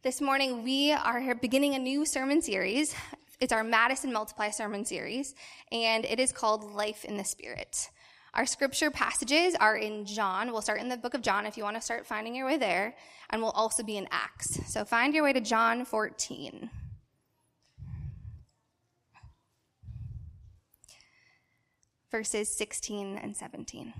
This morning, we are beginning a new sermon series. It's our Madison Multiply sermon series, and it is called Life in the Spirit. Our scripture passages are in John. We'll start in the book of John if you want to start finding your way there, and we'll also be in Acts. So find your way to John 14. Verses 16 and 17.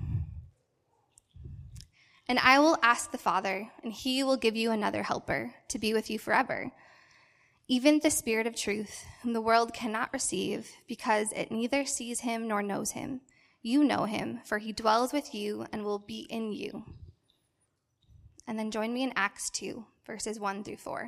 And I will ask the Father, and he will give you another helper to be with you forever, even the Spirit of truth, whom the world cannot receive, because it neither sees him nor knows him. You know him, for he dwells with you and will be in you. And then join me in Acts 2, verses 1 through 4.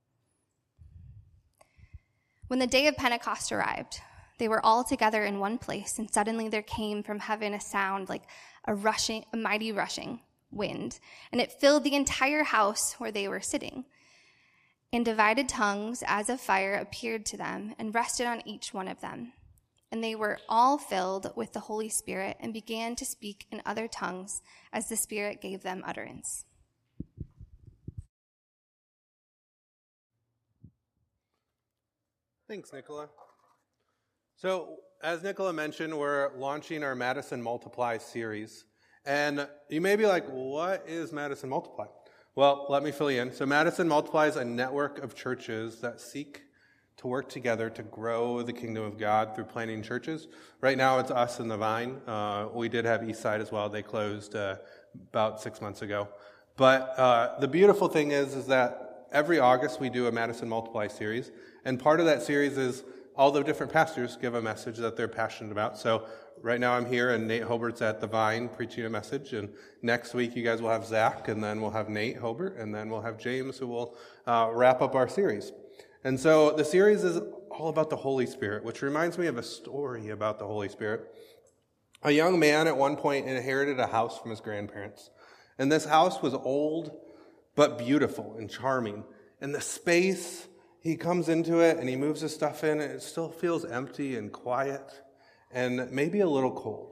When the day of Pentecost arrived, they were all together in one place, and suddenly there came from heaven a sound like a mighty rushing wind, and it filled the entire house where they were sitting. And divided tongues as of fire appeared to them and rested on each one of them. And they were all filled with the Holy Spirit and began to speak in other tongues as the Spirit gave them utterance. Thanks, Nicola. So, as Nicola mentioned, we're launching our Madison Multiply series. And you may be like, what is Madison Multiply? Well, let me fill you in. So Madison Multiply is a network of churches that seek to work together to grow the kingdom of God through planting churches. Right now, it's us and the Vine. We did have Eastside as well. They closed about 6 months ago. But the beautiful thing is that every August we do a Madison Multiply series. And part of that series is all the different pastors give a message that they're passionate about. So right now I'm here, and Nate Hobert's at the Vine preaching a message. And next week you guys will have Zach, and then we'll have Nate Hobert, and then we'll have James, who will wrap up our series. And so the series is all about the Holy Spirit, which reminds me of a story about the Holy Spirit. A young man at one point inherited a house from his grandparents. And this house was old, but beautiful and charming. And the space, he comes into it and he moves his stuff in, and it still feels empty and quiet and maybe a little cold,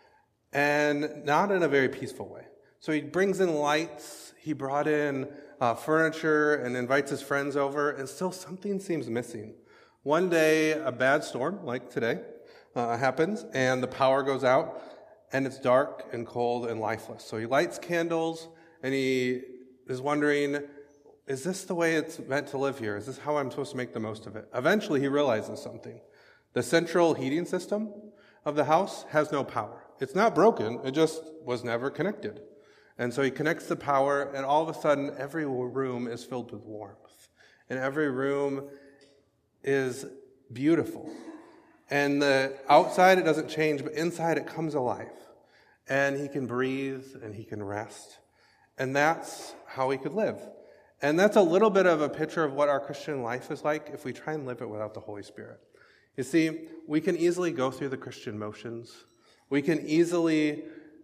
and not in a very peaceful way. So he brings in lights, he brought in furniture and invites his friends over, and still something seems missing. One day, a bad storm, like today, happens, and the power goes out, and it's dark and cold and lifeless. So he lights candles, and he is wondering, is this the way it's meant to live here? Is this how I'm supposed to make the most of it? Eventually, he realizes something. The central heating system of the house has no power. It's not broken, it just was never connected. And so he connects the power, and all of a sudden, every room is filled with warmth. And every room is beautiful. And the outside, it doesn't change, but inside it comes alive. And he can breathe, and he can rest. And that's how he could live. And that's a little bit of a picture of what our Christian life is like if we try and live it without the Holy Spirit. You see, we can easily go through the Christian motions. We can easily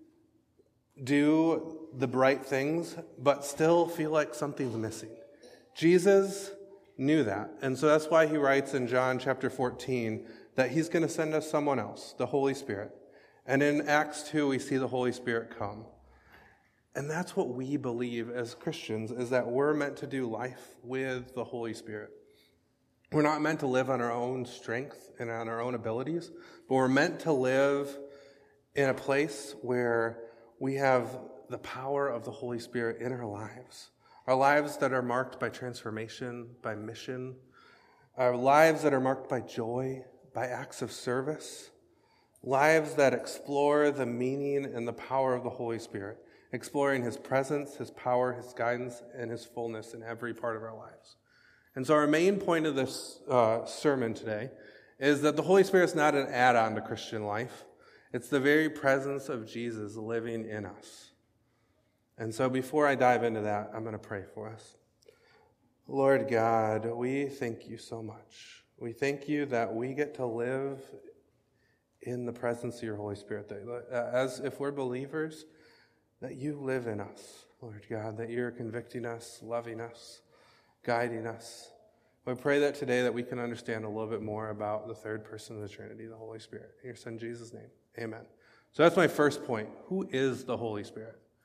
do the right things, but still feel like something's missing. Jesus knew that. And so that's why he writes in John chapter 14 that he's going to send us someone else, the Holy Spirit. And in Acts 2, we see the Holy Spirit come. And that's what we believe as Christians, is that we're meant to do life with the Holy Spirit. We're not meant to live on our own strength and on our own abilities, but we're meant to live in a place where we have the power of the Holy Spirit in our lives that are marked by transformation, by mission, our lives that are marked by joy, by acts of service, lives that explore the meaning and the power of the Holy Spirit, exploring his presence, his power, his guidance, and his fullness in every part of our lives. And so our main point of this sermon today is that the Holy Spirit is not an add-on to Christian life. It's the very presence of Jesus living in us. And so before I dive into that, I'm going to pray for us. Lord God, we thank you so much. We thank you that we get to live in the presence of your Holy Spirit. As if we're believers, that you live in us, Lord God, that you're convicting us, loving us, guiding us. We pray that today that we can understand a little bit more about the third person of the Trinity, the Holy Spirit. In your Son Jesus' name, amen. So that's my first point. Who is the Holy Spirit?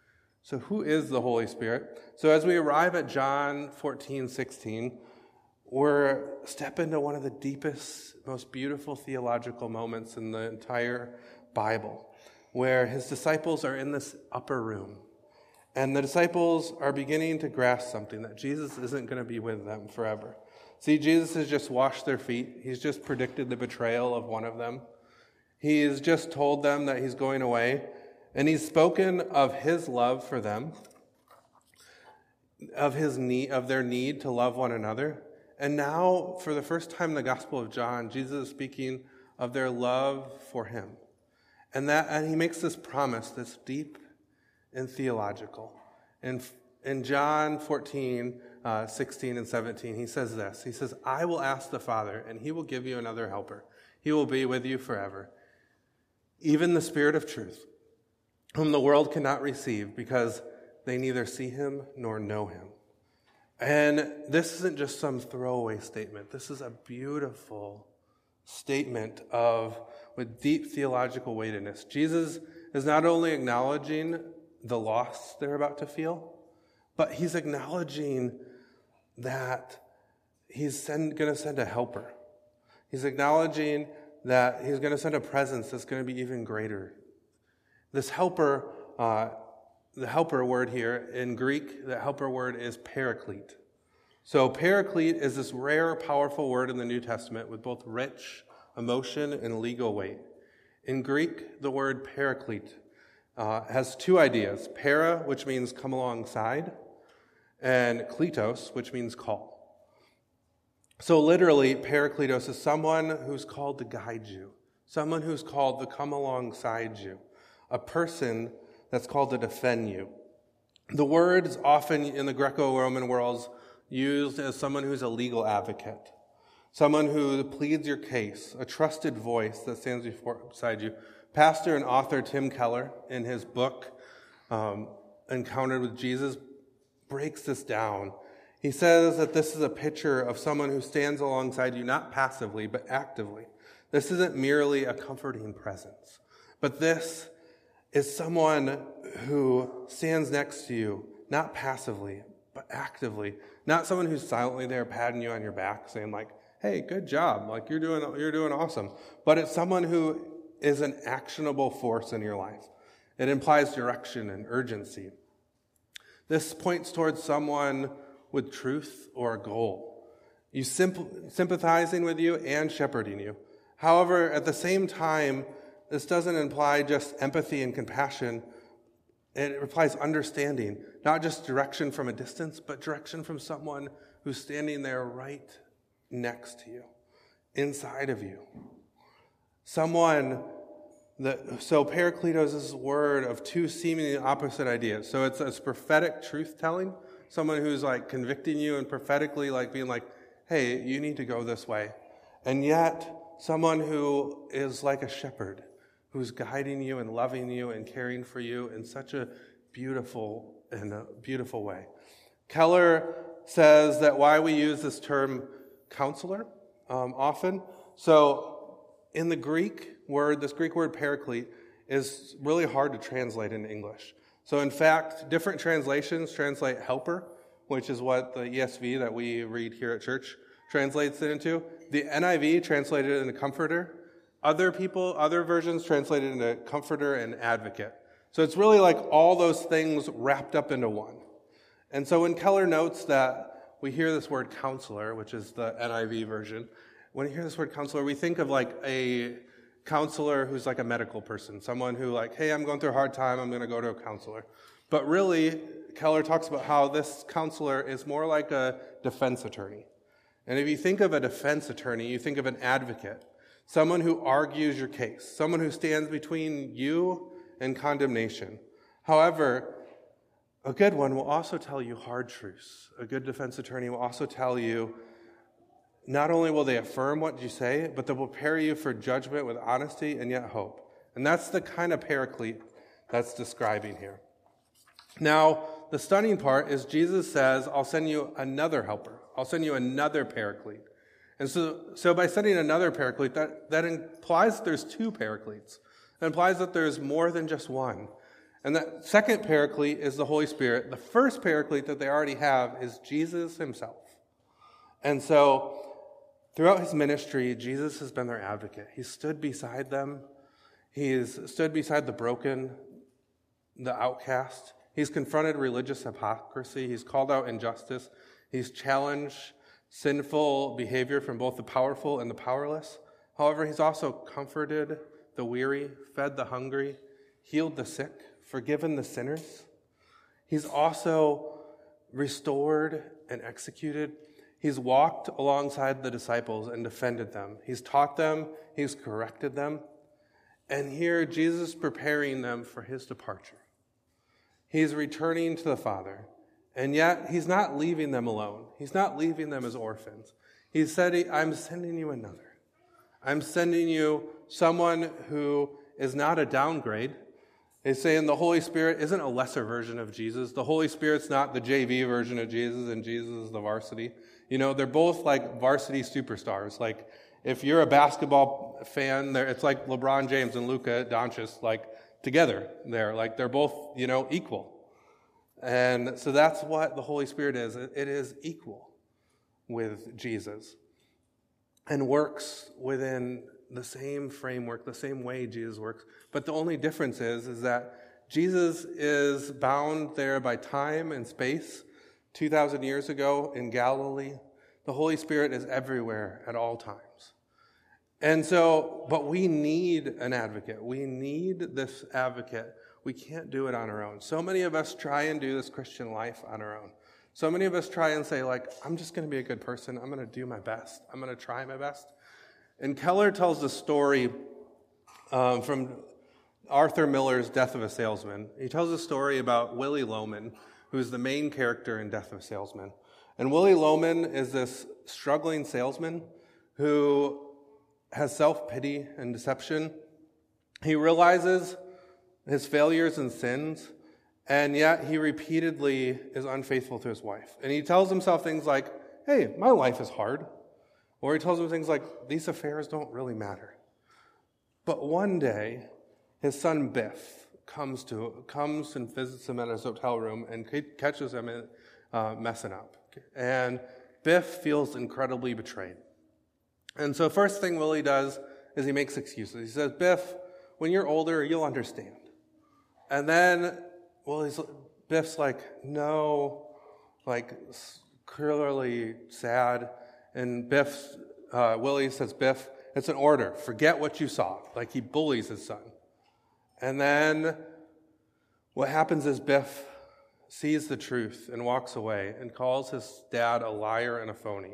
So who is the Holy Spirit? So as we arrive at John 14:16, we're step into one of the deepest, most beautiful theological moments in the entire Bible, where his disciples are in this upper room. And the disciples are beginning to grasp something, that Jesus isn't going to be with them forever. See, Jesus has just washed their feet. He's just predicted the betrayal of one of them. He's just told them that he's going away. And he's spoken of his love for them, of their need to love one another. And now, for the first time in the Gospel of John, Jesus is speaking of their love for him. And he makes this promise that's deep and theological. In John 14, 16 and 17, he says this. He says, I will ask the Father, and he will give you another helper. He will be with you forever. Even the Spirit of truth, whom the world cannot receive because they neither see him nor know him. And this isn't just some throwaway statement. This is a beautiful statement with deep theological weightiness. Jesus is not only acknowledging the loss they're about to feel, but he's acknowledging that he's going to send a helper. He's acknowledging that he's going to send a presence that's going to be even greater. This helper, the helper word here in Greek, the helper word is paraclete. So paraclete is this rare, powerful word in the New Testament with both rich emotion and legal weight. In Greek, the word paraclete has two ideas. Para, which means come alongside, and kletos, which means call. So literally, parakletos is someone who's called to guide you, someone who's called to come alongside you, a person that's called to defend you. The word is often in the Greco-Roman worlds used as someone who's a legal advocate, someone who pleads your case, a trusted voice that stands beside you. Pastor and author Tim Keller, in his book, Encountered with Jesus, breaks this down. He says that this is a picture of someone who stands alongside you, not passively, but actively. This isn't merely a comforting presence, but this is someone who stands next to you, not passively, but actively. Not someone who's silently there patting you on your back, saying like, hey, good job, like you're doing awesome. But it's someone who is an actionable force in your life. It implies direction and urgency. This points towards someone with truth or a goal, sympathizing with you and shepherding you. However, at the same time, this doesn't imply just empathy and compassion. It implies understanding, not just direction from a distance, but direction from someone who's standing there right next to you, inside of you. So parakletos is this word of two seemingly opposite ideas. So it's prophetic truth-telling, someone who's like convicting you and prophetically like being like, hey, you need to go this way. And yet, someone who is like a shepherd, who's guiding you and loving you and caring for you in such a beautiful way. Keller says that why we use this term counselor often. So in the Greek word, this Greek word paraclete is really hard to translate into English. So in fact, different translations translate helper, which is what the ESV that we read here at church translates it into. The NIV translated it into comforter. Other versions translated it into comforter and advocate. So it's really like all those things wrapped up into one. And so when Keller notes that we hear this word counselor, which is the NIV version, when we hear this word counselor, we think of like a counselor who's like a medical person, someone who like, hey, I'm going through a hard time, I'm going to go to a counselor. But really, Keller talks about how this counselor is more like a defense attorney. And if you think of a defense attorney, you think of an advocate, someone who argues your case, someone who stands between you and condemnation. However, a good one will also tell you hard truths. A good defense attorney will also tell you, not only will they affirm what you say, but they'll prepare you for judgment with honesty and yet hope. And that's the kind of paraclete that's describing here. Now, the stunning part is Jesus says, I'll send you another helper. I'll send you another paraclete. And so by sending another paraclete, that implies that there's two paracletes. It implies that there's more than just one. And that second paraclete is the Holy Spirit. The first paraclete that they already have is Jesus himself. And so throughout his ministry, Jesus has been their advocate. He's stood beside them. He's stood beside the broken, the outcast. He's confronted religious hypocrisy. He's called out injustice. He's challenged sinful behavior from both the powerful and the powerless. However, he's also comforted the weary, fed the hungry, healed the sick, forgiven the sinners. He's also restored and executed. He's walked alongside the disciples and defended them. He's taught them. He's corrected them. And here, Jesus is preparing them for his departure. He's returning to the Father. And yet, he's not leaving them alone. He's not leaving them as orphans. He said, I'm sending you another. I'm sending you someone who is not a downgrade. He's saying the Holy Spirit isn't a lesser version of Jesus. The Holy Spirit's not the JV version of Jesus, and Jesus is the varsity. You know, they're both like varsity superstars. Like, if you're a basketball fan, it's like LeBron James and Luka Doncic, like, together there. Like, they're both, equal. And so that's what the Holy Spirit is. It is equal with Jesus and works within the same framework, the same way Jesus works. But the only difference is that Jesus is bound there by time and space. 2,000 years ago in Galilee, the Holy Spirit is everywhere at all times. And so, but we need an advocate. We need this advocate. We can't do it on our own. So many of us try and do this Christian life on our own. So many of us try and say, like, I'm just going to be a good person. I'm going to do my best. I'm going to try my best. And Keller tells the story from Arthur Miller's Death of a Salesman. He tells a story about Willie Loman, who's the main character in Death of a Salesman. And Willie Loman is this struggling salesman who has self-pity and deception. He realizes his failures and sins, and yet he repeatedly is unfaithful to his wife. And he tells himself things like, hey, my life is hard. Or he tells him things like, these affairs don't really matter. But one day, his son Biff comes and visits him at his hotel room and catches him messing up. And Biff feels incredibly betrayed. And so first thing Willie does is he makes excuses. He says, Biff, when you're older, you'll understand. And then, Biff's like, no, like clearly sad. And Willie says, Biff, it's an order. Forget what you saw. Like, he bullies his son. And then what happens is Biff sees the truth and walks away and calls his dad a liar and a phony.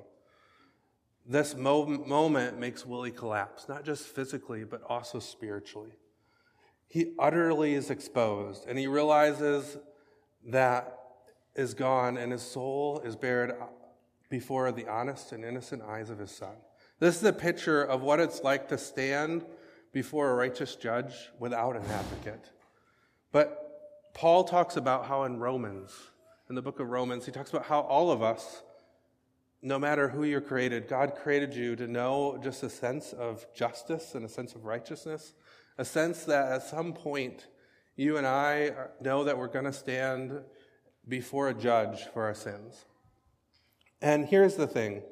This moment makes Willie collapse, not just physically, but also spiritually. He utterly is exposed, and he realizes that is gone, and his soul is bared before the honest and innocent eyes of his son. This is a picture of what it's like to stand before a righteous judge without an advocate. But Paul talks about how in the book of Romans, he talks about how all of us, no matter who you're created, God created you to know just a sense of justice and a sense of righteousness, a sense that at some point you and I know that we're going to stand before a judge for our sins. And here's the thing.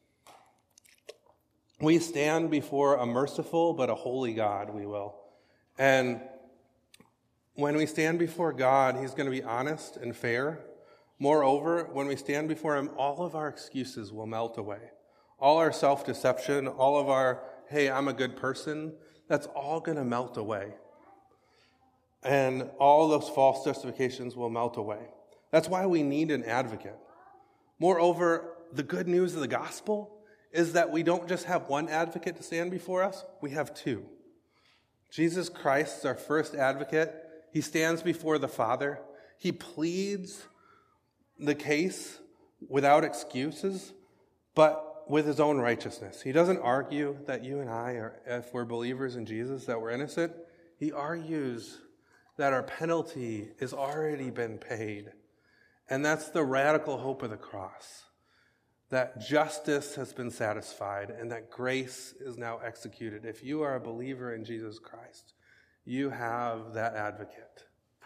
We stand before a merciful but a holy God, we will. And when we stand before God, he's going to be honest and fair. Moreover, when we stand before him, all of our excuses will melt away. All our self-deception, all of our, hey, I'm a good person, that's all going to melt away. And all those false justifications will melt away. That's why we need an advocate. Moreover, the good news of the gospel is that we don't just have one advocate to stand before us, we have two. Jesus Christ is our first advocate. He stands before the Father. He pleads the case without excuses, but with his own righteousness. He doesn't argue that you and I, if we're believers in Jesus, that we're innocent. He argues that our penalty has already been paid. And that's the radical hope of the cross, that justice has been satisfied and that grace is now executed. If you are a believer in Jesus Christ, you have that advocate.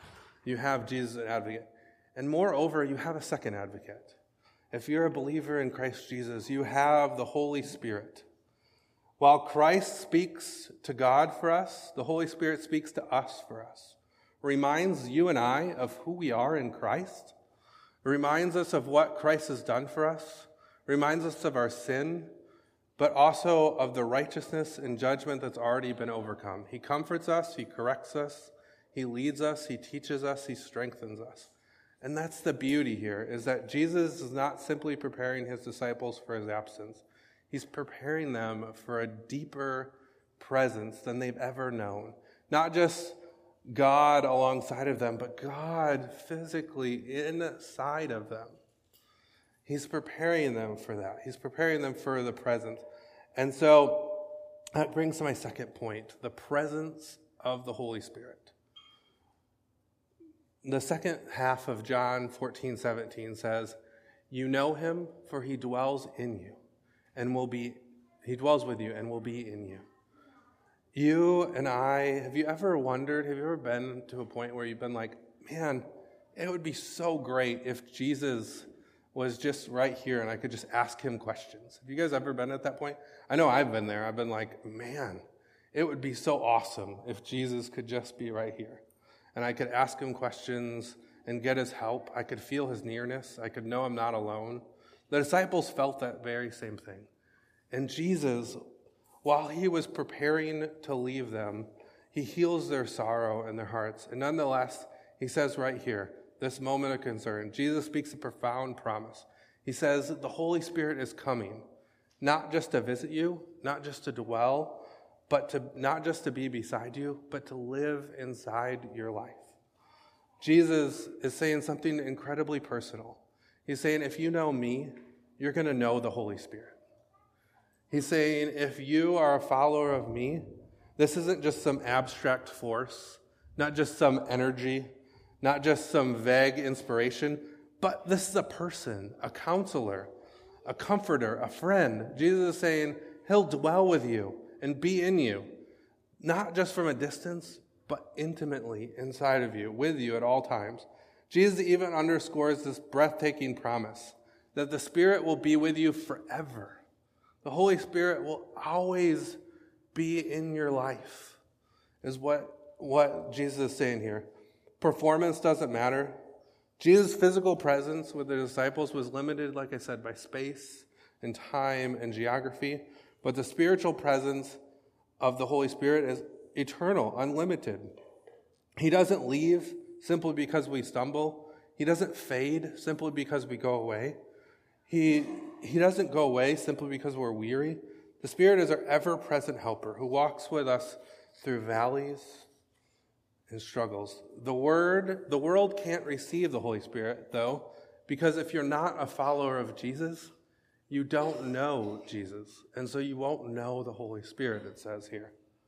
You have Jesus as advocate. And moreover, you have a second advocate. If you're a believer in Christ Jesus, you have the Holy Spirit. While Christ speaks to God for us, the Holy Spirit speaks to us for us. Reminds you and I of who we are in Christ. Reminds us of what Christ has done for us. Reminds us of our sin, but also of the righteousness and judgment that's already been overcome. He comforts us, he corrects us, he leads us, he teaches us, he strengthens us. And that's the beauty here, is that Jesus is not simply preparing his disciples for his absence. He's preparing them for a deeper presence than they've ever known. Not just God alongside of them, but God physically inside of them. He's preparing them for that. He's preparing them for the presence. And so that brings to my second point, the presence of the Holy Spirit. The second half of John 14:17 says, "You know him, for he dwells in you, and he dwells with you and will be in you." You and I, have you ever been to a point where you've been like, man, it would be so great if Jesus was just right here and I could just ask him questions? Have you guys ever been at that point? I know I've been there. I've been like, man, it would be so awesome if Jesus could just be right here. And I could ask him questions and get his help. I could feel his nearness. I could know I'm not alone. The disciples felt that very same thing. And Jesus, while he was preparing to leave them, he heals their sorrow in their hearts. And nonetheless, he says right here, this moment of concern, Jesus speaks a profound promise. He says that the Holy Spirit is coming, not just to visit you, not just to dwell, but not just to be beside you, but to live inside your life. Jesus is saying something incredibly personal. He's saying, if you know me, you're going to know the Holy Spirit. He's saying, if you are a follower of me, this isn't just some abstract force, not just some energy, not just some vague inspiration, but this is a person, a counselor, a comforter, a friend. Jesus is saying, he'll dwell with you and be in you, not just from a distance, but intimately inside of you, with you at all times. Jesus even underscores this breathtaking promise that the Spirit will be with you forever. The Holy Spirit will always be in your life, is what Jesus is saying here. Performance doesn't matter. Jesus' physical presence with the disciples was limited, like I said, by space and time and geography. But the spiritual presence of the Holy Spirit is eternal, unlimited. He doesn't leave simply because we stumble. He doesn't fade simply because we go away. He doesn't go away simply because we're weary. The Spirit is our ever-present helper who walks with us through valleys and struggles. The world can't receive the Holy Spirit, though, because if you're not a follower of Jesus, you don't know Jesus, and so you won't know the Holy Spirit, it says here.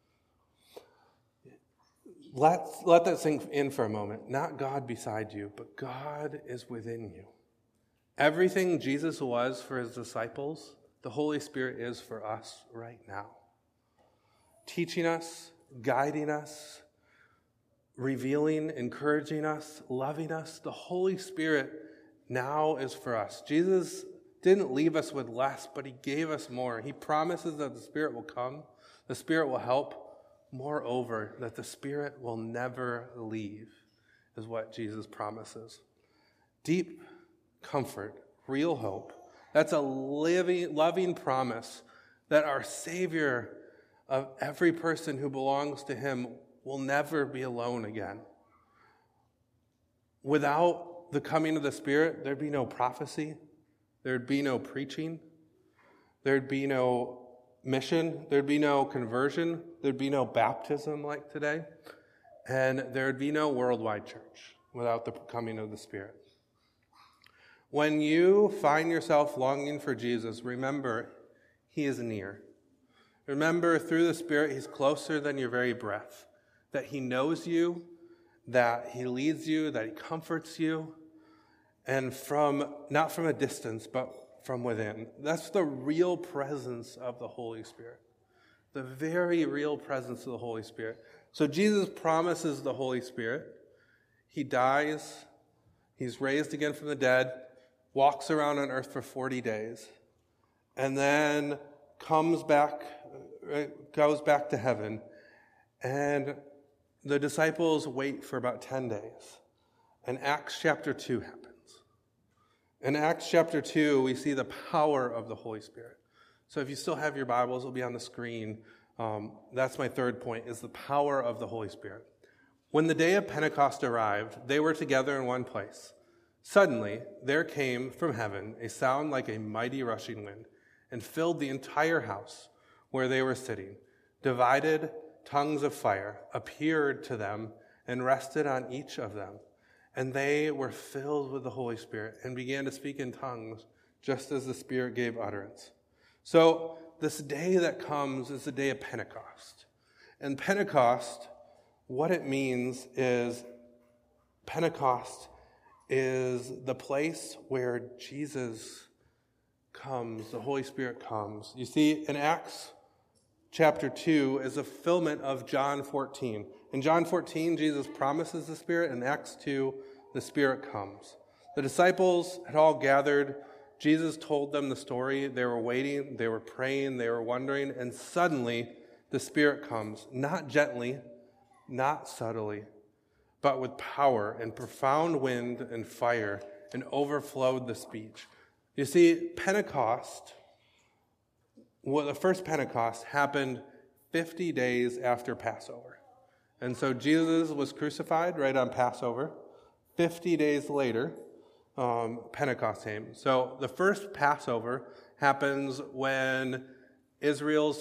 Let that sink in for a moment. Not God beside you, but God is within you. Everything Jesus was for his disciples, the Holy Spirit is for us right now. Teaching us, guiding us, revealing, encouraging us, loving us. The Holy Spirit now is for us. Jesus didn't leave us with less, but he gave us more. He promises that the Spirit will come, the Spirit will help. Moreover, that the Spirit will never leave, is what Jesus promises. Deep comfort, real hope. That's a loving promise that our Savior of every person who belongs to him will never be alone again. Without the coming of the Spirit, there'd be no prophecy. There'd be no preaching. There'd be no mission. There'd be no conversion. There'd be no baptism like today. And there'd be no worldwide church without the coming of the Spirit. When you find yourself longing for Jesus, remember, he is near. Remember, through the Spirit, he's closer than your very breath. That he knows you, that he leads you, that he comforts you, and not from a distance, but from within. That's the real presence of the Holy Spirit. The very real presence of the Holy Spirit. So Jesus promises the Holy Spirit. He dies, he's raised again from the dead, walks around on earth for 40 days, and then goes back to heaven, and the disciples wait for about 10 days, and Acts chapter 2 happens. In Acts chapter 2, we see the power of the Holy Spirit. So if you still have your Bibles, it'll be on the screen. That's my third point, is the power of the Holy Spirit. When the day of Pentecost arrived, they were together in one place. Suddenly, there came from heaven a sound like a mighty rushing wind, and filled the entire house where they were sitting. Divided tongues of fire appeared to them and rested on each of them. And they were filled with the Holy Spirit and began to speak in tongues, just as the Spirit gave utterance. So this day that comes is the day of Pentecost. And Pentecost, what it means is Pentecost is the place where Jesus comes, the Holy Spirit comes. You see, in Acts chapter 2 is a fulfillment of John 14. In John 14, Jesus promises the Spirit. In Acts 2, the Spirit comes. The disciples had all gathered. Jesus told them the story. They were waiting, they were praying, they were wondering, and suddenly the Spirit comes, not gently, not subtly, but with power and profound wind and fire, and overflowed the speech. You see, Pentecost, the first Pentecost happened 50 days after Passover. And so Jesus was crucified right on Passover. 50 days later, Pentecost came. So the first Passover happens when Israel's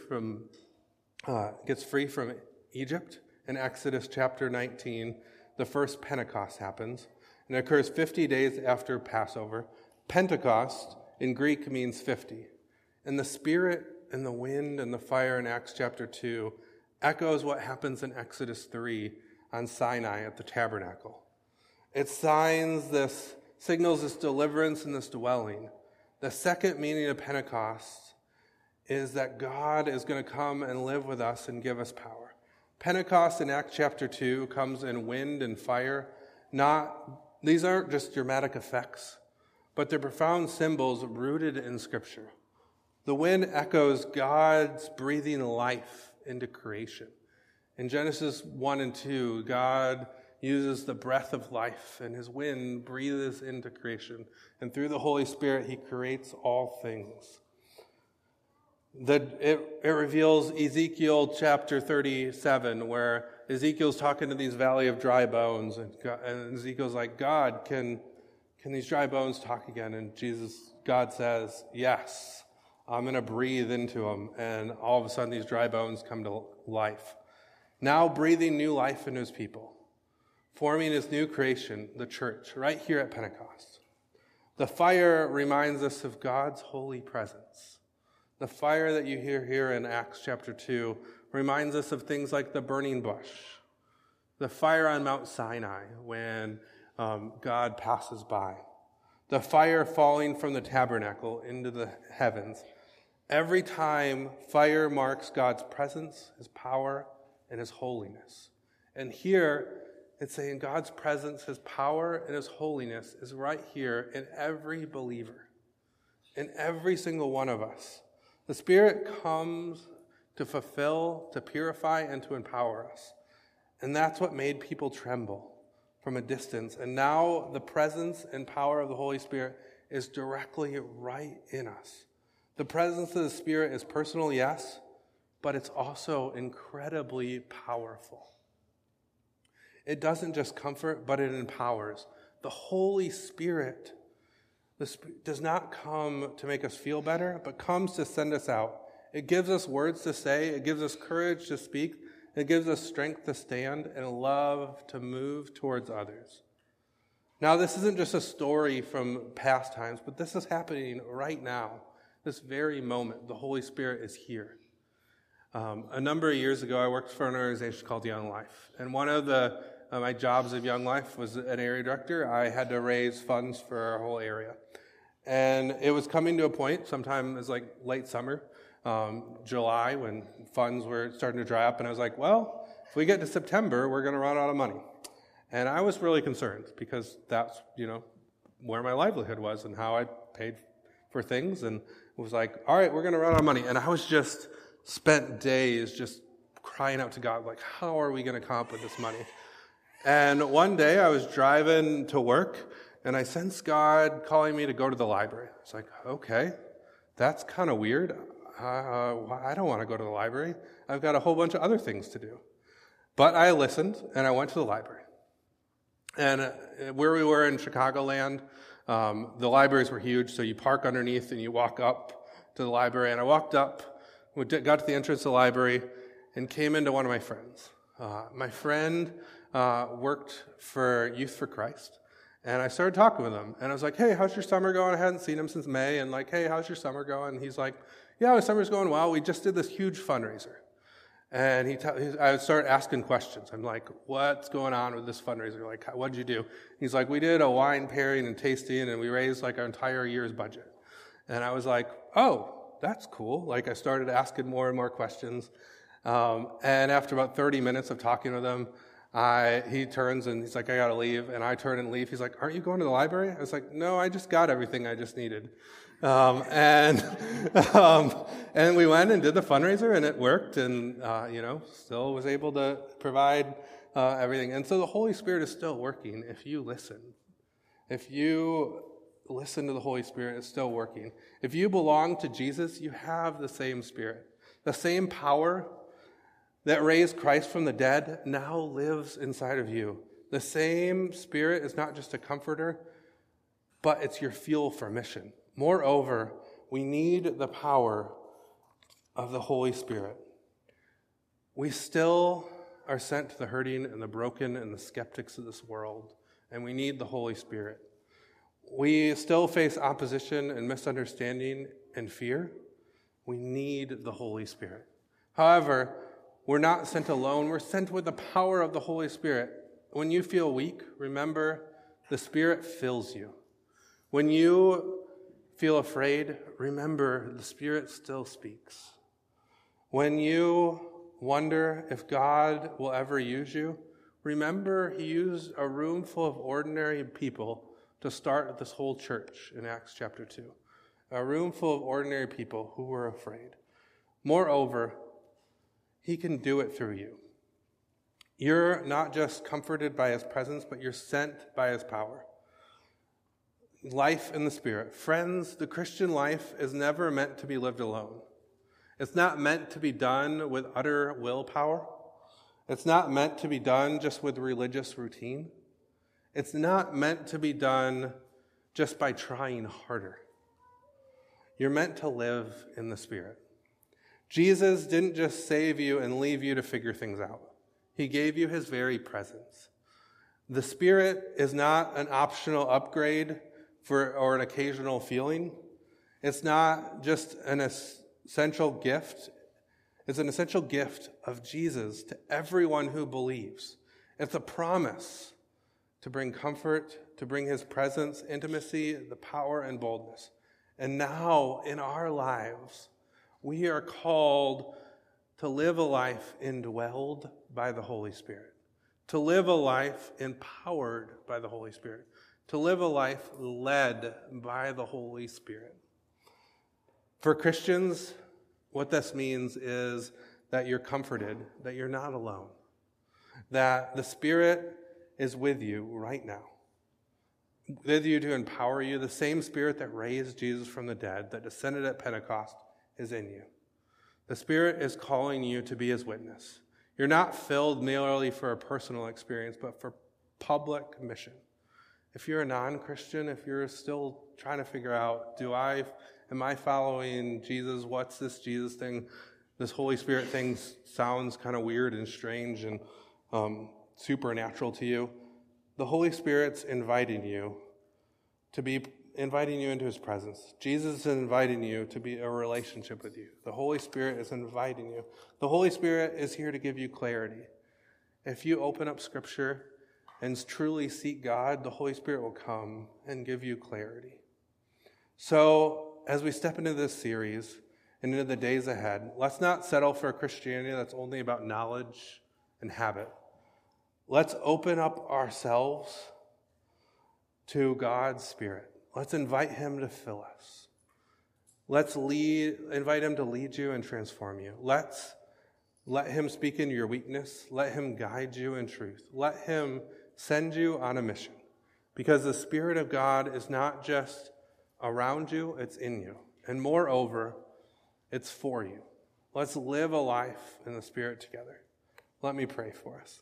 gets free from Egypt. In Exodus chapter 19, the first Pentecost happens. And it occurs 50 days after Passover. Pentecost in Greek means 50. And the Spirit and the wind and the fire in Acts chapter 2 echoes what happens in Exodus 3 on Sinai at the tabernacle. It signals this deliverance and this dwelling. The second meaning of Pentecost is that God is going to come and live with us and give us power. Pentecost in Acts chapter 2 comes in wind and fire. These aren't just dramatic effects, but they're profound symbols rooted in Scripture. The wind echoes God's breathing life into creation. In Genesis 1 and 2, God uses the breath of life, and his wind breathes into creation. And through the Holy Spirit, he creates all things. It reveals Ezekiel chapter 37, where Ezekiel's talking to these valley of dry bones, and Ezekiel's like, God, can these dry bones talk again? And God says, yes, I'm going to breathe into them. And all of a sudden, these dry bones come to life. Now breathing new life into his people, forming his new creation, the church, right here at Pentecost. The fire reminds us of God's holy presence. The fire that you hear here in Acts chapter 2 reminds us of things like the burning bush, the fire on Mount Sinai when God passes by, the fire falling from the tabernacle into the heavens. Every time, fire marks God's presence, his power, and his holiness. And here, it's saying God's presence, his power, and his holiness is right here in every believer, in every single one of us. The Spirit comes to fulfill, to purify, and to empower us. And that's what made people tremble from a distance. And now the presence and power of the Holy Spirit is directly right in us. The presence of the Spirit is personal, yes, but it's also incredibly powerful. It doesn't just comfort, but it empowers. The Holy Spirit does not come to make us feel better, but comes to send us out. It gives us words to say. It gives us courage to speak. It gives us strength to stand and love to move towards others. Now, this isn't just a story from past times, but this is happening right now. This very moment, the Holy Spirit is here. A number of years ago, I worked for an organization called Young Life. And one of my jobs of Young Life was an area director. I had to raise funds for our whole area. And it was coming to a point, sometime it was like late summer, July, when funds were starting to dry up. And I was like, well, if we get to September, we're going to run out of money. And I was really concerned because that's, where my livelihood was and how I paid for things. And it was like, all right, we're going to run out of money. And I was just spent days just crying out to God, like, how are we going to come up with this money? And one day I was driving to work, and I sensed God calling me to go to the library. It's like, okay, that's kind of weird. I don't want to go to the library. I've got a whole bunch of other things to do. But I listened, and I went to the library. And where we were in Chicagoland, the libraries were huge, so you park underneath and you walk up to the library. And I walked up, got to the entrance of the library, and came into one of my friends. My friend worked for Youth for Christ, and I started talking with him. And I was like, hey, how's your summer going? I hadn't seen him since May. And like, hey, how's your summer going? And he's like, yeah, my summer's going well. We just did this huge fundraiser. And I started asking questions. I'm like, what's going on with this fundraiser? Like, what'd you do? He's like, we did a wine pairing and tasting, and we raised like our entire year's budget. And I was like, oh, that's cool. Like, I started asking more and more questions. And after about 30 minutes of talking with him, he turns and he's like, I gotta leave. And I turn and leave. He's like, aren't you going to the library? I was like, no, I just got everything I just needed. And we went and did the fundraiser, and it worked, and still was able to provide everything. And so the Holy Spirit is still working if you listen. If you listen to the Holy Spirit, it's still working. If you belong to Jesus, you have the same Spirit. The same power that raised Christ from the dead now lives inside of you. The same Spirit is not just a comforter, but it's your fuel for mission. Moreover, we need the power of the Holy Spirit. We still are sent to the hurting and the broken and the skeptics of this world, and we need the Holy Spirit. We still face opposition and misunderstanding and fear. We need the Holy Spirit. However, we're not sent alone. We're sent with the power of the Holy Spirit. When you feel weak, remember the Spirit fills you. When you feel afraid, remember the Spirit still speaks. When you wonder if God will ever use you, remember He used a room full of ordinary people to start this whole church in Acts chapter 2. A room full of ordinary people who were afraid. Moreover, He can do it through you. You're not just comforted by His presence, but you're sent by His power. Life in the Spirit. Friends, the Christian life is never meant to be lived alone. It's not meant to be done with utter willpower. It's not meant to be done just with religious routine. It's not meant to be done just by trying harder. You're meant to live in the Spirit. Jesus didn't just save you and leave you to figure things out. He gave you His very presence. The Spirit is not an optional upgrade or an occasional feeling. It's not just an essential gift. It's an essential gift of Jesus to everyone who believes. It's a promise to bring comfort, to bring His presence, intimacy, the power, and boldness. And now, in our lives, we are called to live a life indwelled by the Holy Spirit, to live a life empowered by the Holy Spirit, to live a life led by the Holy Spirit. For Christians, what this means is that you're comforted, that you're not alone, that the Spirit is with you right now, with you to empower you. The same Spirit that raised Jesus from the dead, that descended at Pentecost, is in you. The Spirit is calling you to be His witness. You're not filled merely for a personal experience, but for public mission. If you're a non-Christian, if you're still trying to figure out, am I following Jesus? What's this Jesus thing? This Holy Spirit thing sounds kind of weird and strange and supernatural to you. The Holy Spirit's inviting you into His presence. Jesus is inviting you to be a relationship with you. The Holy Spirit is inviting you. The Holy Spirit is here to give you clarity. If you open up Scripture and truly seek God, the Holy Spirit will come and give you clarity. So, as we step into this series and into the days ahead, let's not settle for a Christianity that's only about knowledge and habit. let's open up ourselves to God's Spirit. Let's invite him to fill us. Let's invite him to lead you and transform you. Let him speak into your weakness. Let him guide you in truth. Let him send you on a mission. Because the Spirit of God is not just around you, it's in you. And moreover, it's for you. Let's live a life in the Spirit together. Let me pray for us.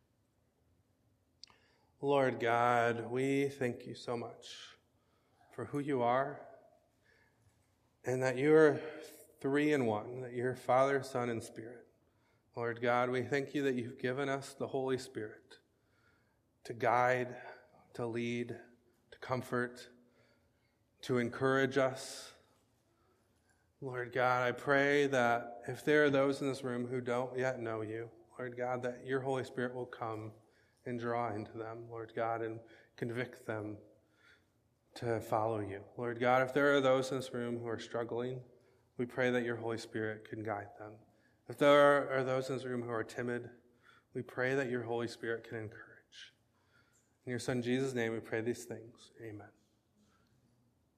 Lord God, we thank you so much for who you are and that you're 3 in 1, that you're Father, Son, and Spirit. Lord God, we thank you that you've given us the Holy Spirit to guide, to lead, to comfort, to encourage us. Lord God, I pray that if there are those in this room who don't yet know you, Lord God, that your Holy Spirit will come and draw into them, Lord God, and convict them to follow you. Lord God, if there are those in this room who are struggling, we pray that your Holy Spirit can guide them. If there are those in this room who are timid, we pray that your Holy Spirit can encourage. In your Son Jesus' name we pray these things. Amen.